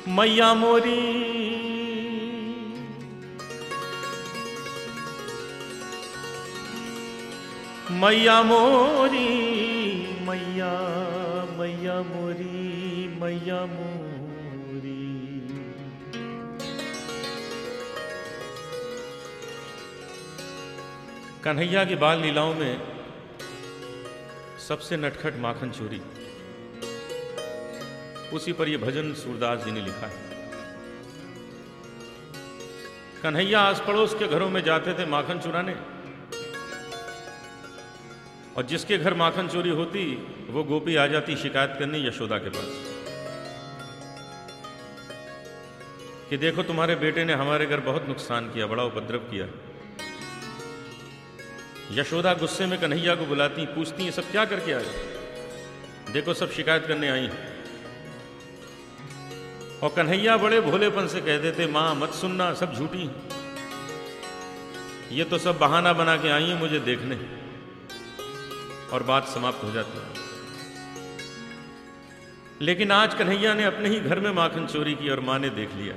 मैया मोरी मैया मोरी मैया मैया मोरी मैया मोरी। कन्हैया की बाल लीलाओं में सबसे नटखट माखन चोरी, उसी पर यह भजन सूरदास जी ने लिखा है। कन्हैया आस पड़ोस के घरों में जाते थे माखन चुराने, और जिसके घर माखन चोरी होती वो गोपी आ जाती शिकायत करने यशोदा के पास कि देखो तुम्हारे बेटे ने हमारे घर बहुत नुकसान किया, बड़ा उपद्रव किया। यशोदा गुस्से में कन्हैया को बुलाती, पूछती ये सब क्या करके आए? देखो सब शिकायत करने आई। और कन्हैया बड़े भोलेपन से कह देते, मां मत सुनना, सब झूठी, ये तो सब बहाना बना के आई है मुझे देखने, और बात समाप्त हो जाती है। लेकिन आज कन्हैया ने अपने ही घर में माखन चोरी की और मां ने देख लिया।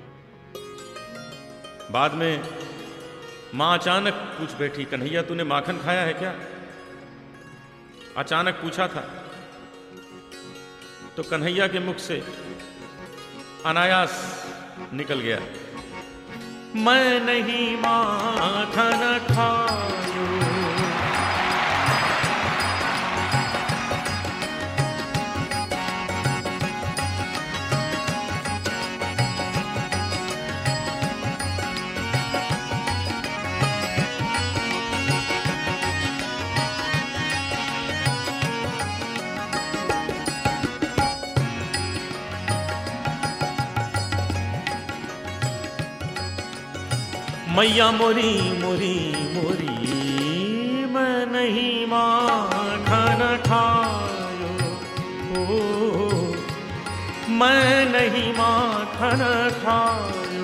बाद में मां अचानक पूछ बैठी, कन्हैया तूने माखन खाया है क्या? अचानक पूछा था तो कन्हैया के मुख से अनायास निकल गया, मैं नहीं माखन खायो। मैया मोरी मोरी मोरी मैं नहीं माखन खायो, ओ मैं नहीं माखन खायो।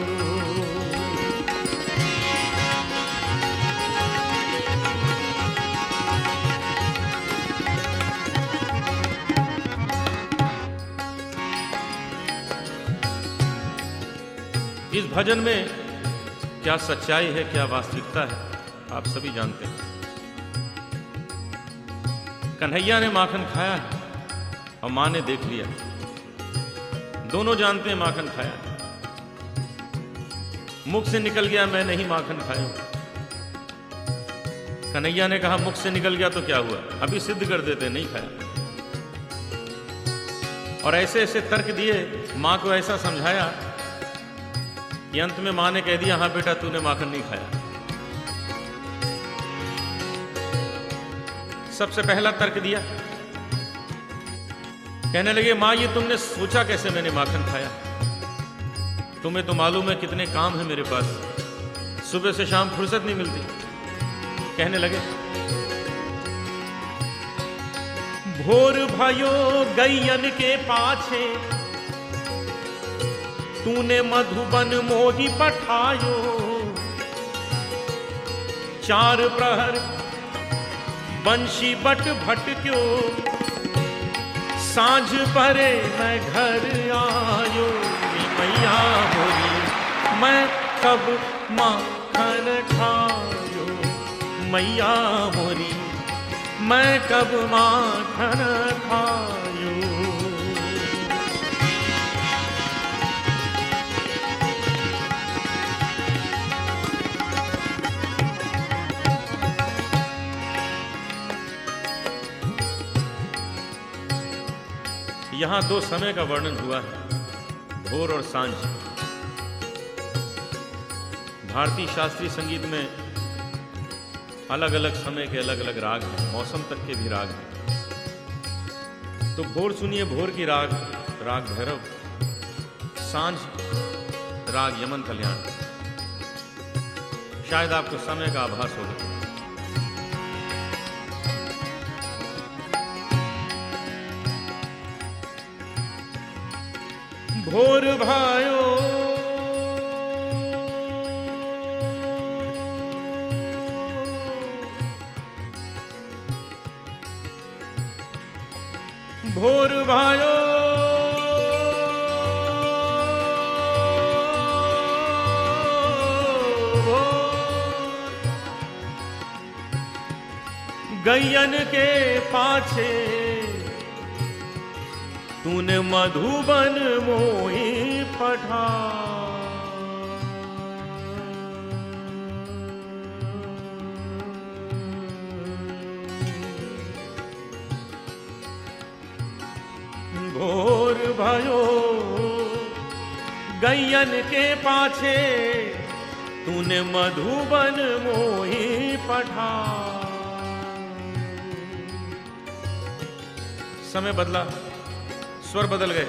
इस भजन में क्या सच्चाई है, क्या वास्तविकता है, आप सभी जानते हैं। कन्हैया ने माखन खाया है और मां ने देख लिया, दोनों जानते हैं माखन खाया है। मुख से निकल गया मैं नहीं माखन खाया। कन्हैया ने कहा मुख से निकल गया तो क्या हुआ, अभी सिद्ध कर देते नहीं खाया। और ऐसे ऐसे तर्क दिए, मां को ऐसा समझाया कि अंत में मां ने कह दिया हां बेटा तूने माखन नहीं खाया। सबसे पहला तर्क दिया, कहने लगे मां ये तुमने सोचा कैसे मैंने माखन खाया? तुम्हें तो मालूम है कितने काम है मेरे पास, सुबह से शाम फुर्सत नहीं मिलती। कहने लगे भोर भयो गैयन के पाछे, तूने मधुबन मोही पठायो। चार प्रहर बंशी बट भटक्यो, सांझ परे मैं घर आयो। मैया मोरी मैं कब माखन खायो, मैया मोरी मैं कब माखन खायो। यहां दो समय का वर्णन हुआ है, भोर और सांझ। भारतीय शास्त्रीय संगीत में अलग अलग समय के अलग अलग राग हैं, मौसम तक के भी राग हैं। तो भोर सुनिए भोर की राग, राग भैरव। सांझ राग यमन कल्याण। शायद आपको समय का आभास होगा। भोर भायो भोर भायो गैयन के पाछे तूने मधुबन मोही पठा। घोर भयो गैयन के पाछे तूने मधुबन मोही पठा। समय बदला, स्वर बदल गए।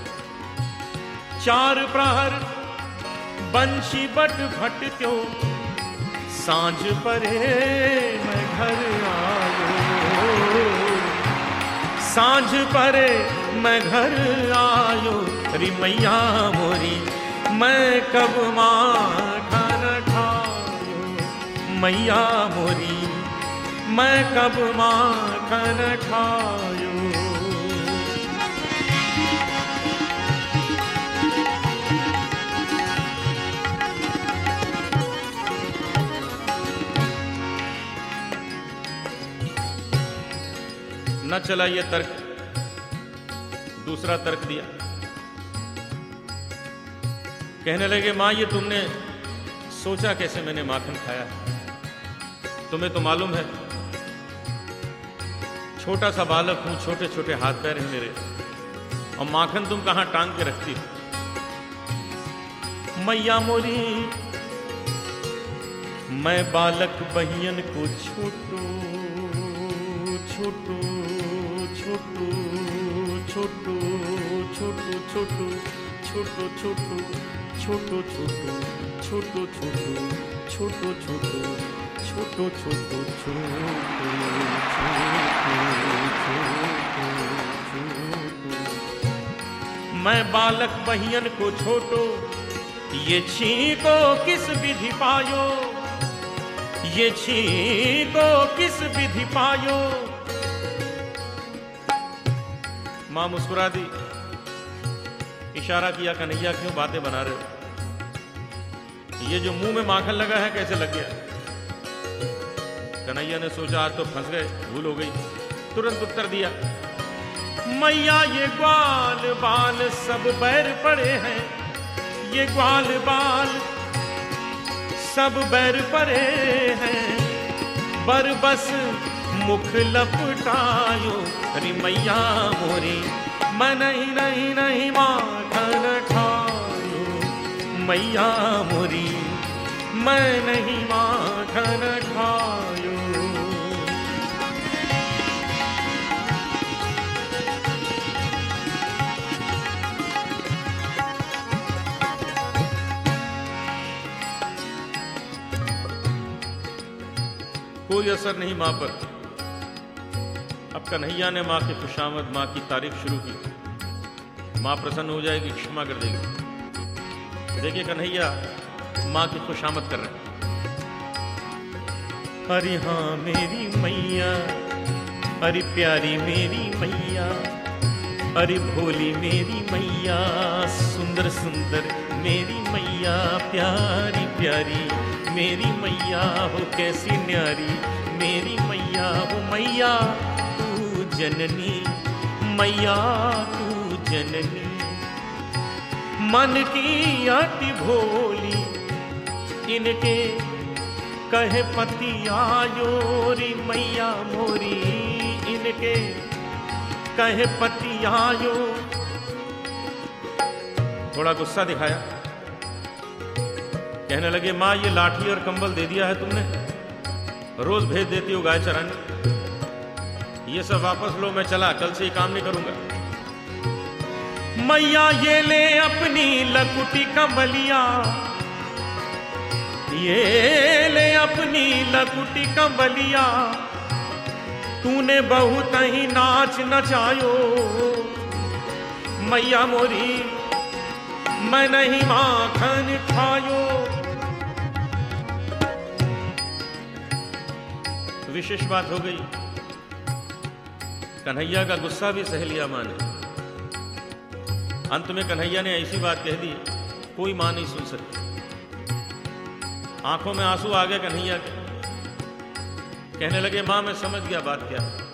चार प्रहर बंशी बट भट क्यों, सांझ परे मैं घर आयो। सांझ परे मैं घर आयो, री मैया मोरी मैं कब माखन खायो। मैया मोरी मैं कब माखन खायो। न चला ये तर्क, दूसरा तर्क दिया। कहने लगे मां ये तुमने सोचा कैसे मैंने माखन खाया? तुम्हें तो मालूम है छोटा सा बालक हूं, छोटे छोटे हाथ पैर हैं मेरे, और माखन तुम कहां टांग के रखती हो? मैया मोरी मैं बालक बहियन को छोटू छोटू छोटू छोटू छोटू छोटू छोटू छोटू छोटू छोटू छोटू छोटू छोटू छोटू मैं बालक बहियन को छोटो, ये छीको किस विधि पायो, ये छीको किस विधि पायो। मां मुस्कुरा दी, इशारा किया कन्हैया क्यों बातें बना रहे हो? ये जो मुंह में माखन लगा है कैसे लग गया? कन्हैया ने सोचा आज तो फंस गए, भूल हो गई। तुरंत उत्तर दिया, मैया ये ग्वाल बाल सब बैर पड़े हैं, ये ग्वाल बाल सब बैर पड़े हैं, बरबस मुख लपटायो, री मैया मोरी मैं नहीं नहीं नहीं माखन खायो। मैया मोरी मैं नहीं माखन खायो। कोई असर नहीं मां पर। अब कन्हैया ने मां की खुशामद, मां की तारीफ शुरू की। मां प्रसन्न हो जाएगी, क्षमा कर देगी। देखिए कन्हैया मां की खुशामद कर रहे हैं। अरे हाँ मेरी मैया, अरे प्यारी मेरी मैया, अरे भोली मेरी मैया, सुंदर सुंदर मेरी मैया, प्यारी प्यारी मेरी मैया हो कैसी न्यारी मेरी मैया हो। मैया तू जननी, मैया तू जननी, मन की अति भोली इनके कहे पति आयो, री मैया मोरी इनके कहे पति आयो। थोड़ा गुस्सा दिखाया, कहने लगे मां ये लाठी और कंबल दे दिया है तुमने, रोज भेज देती हो गाय चराने, ये सब वापस लो, मैं चला, कल से ये काम नहीं करूंगा। मैया ये ले अपनी लकुटी कंबलिया, ये ले अपनी लकुटी कंबलिया, तूने बहुत ही नाच नचायो। मैया मोरी मैं नहीं माखन खायो। विशेष बात हो गई, कन्हैया का गुस्सा भी सह लिया मां ने। अंत में कन्हैया ने ऐसी बात कह दी कोई मां नहीं सुन सकती। आंखों में आंसू आ गए कन्हैया के। कहने लगे मां मैं समझ गया बात क्या है,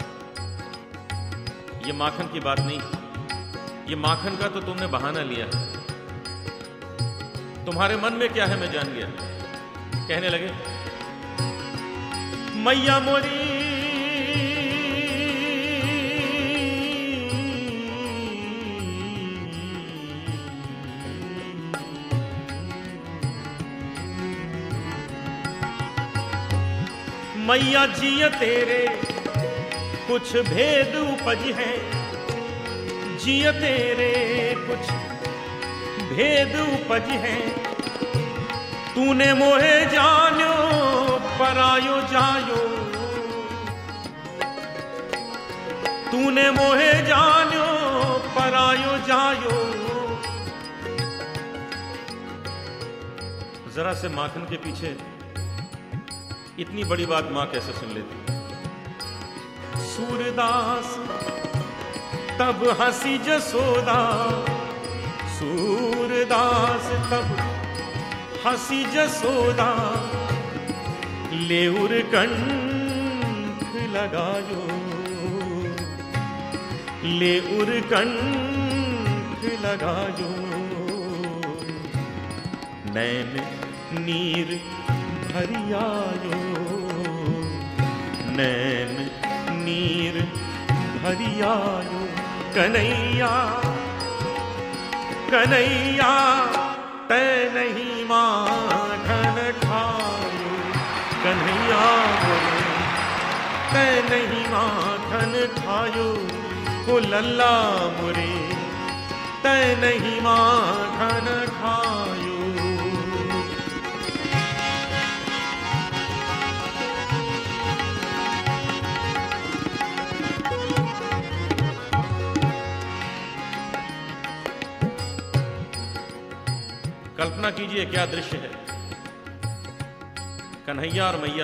ये माखन की बात नहीं, ये माखन का तो तुमने बहाना लिया है, तुम्हारे मन में क्या है मैं जान गया। कहने लगे मैया मोरी मैया जिय तेरे कुछ भेद उपज है, जिय तेरे कुछ भेद उपज है, तूने मोहे जान्यो परायो जायो, तूने मोहे जान्यो परायो जायो। जरा से माखन के पीछे इतनी बड़ी बात मां कैसे सुन लेती। सूरदास तब हंसी जसोदा, सूरदास तब हंसी जसोदा, ले उर कंठ लगायो, ले उर कंठ लगायो, नैन नीर भरियायो, नैन नीर भरियायो। कन्हैया कन्हैया तै नहीं माखन खायो, कन्हैया बोले तै नहीं माखन खायो, ओ लल्ला मोरे तै नहीं माखन खायो। कल्पना कीजिए क्या दृश्य है। कन्हैया और मैया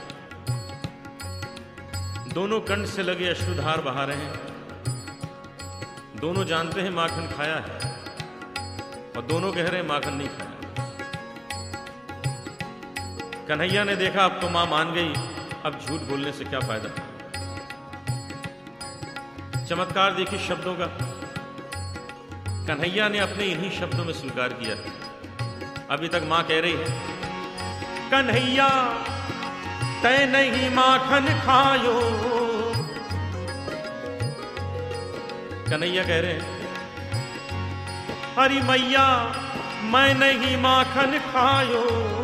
दोनों कंठ से लगे अश्रुधार बहा रहे हैं, दोनों जानते हैं माखन खाया है और दोनों कह रहे हैं माखन नहीं खाया। कन्हैया ने देखा अब तो मां मान गई, अब झूठ बोलने से क्या फायदा। चमत्कार देखिए शब्दों का। कन्हैया ने अपने इन्हीं शब्दों में स्वीकार किया। अभी तक मां कह रही है कन्हैया तै नहीं माखन खायो, कन्हैया कह रहे हैं हरी मैया मैं नहीं माखन खायो।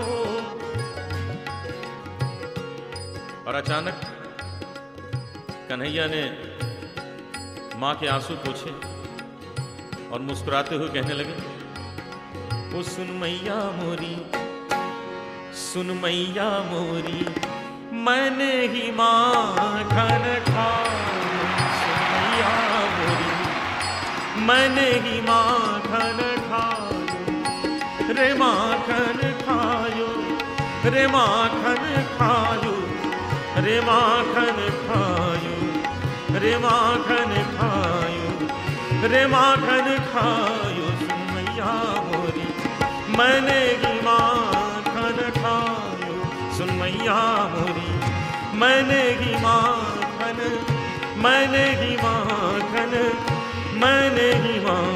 और अचानक कन्हैया ने मां के आंसू पोंछे और मुस्कुराते हुए कहने लगे ओ सुन मैया मोरी, सुन मैया मोरी मैंने ही माखन खायो, सुन मैया मोरी मैंने ही माखन खायो, रे माखन खायो, रे माखन खायो, रे माखन खायो, रे माखन खायो, रे माखन खायो। सुन मैया मोरी मैंने ही माखन खायो, सुन मैया मोरी मैंने ही माखन, मैंने ही माखन, मैंने ही माखन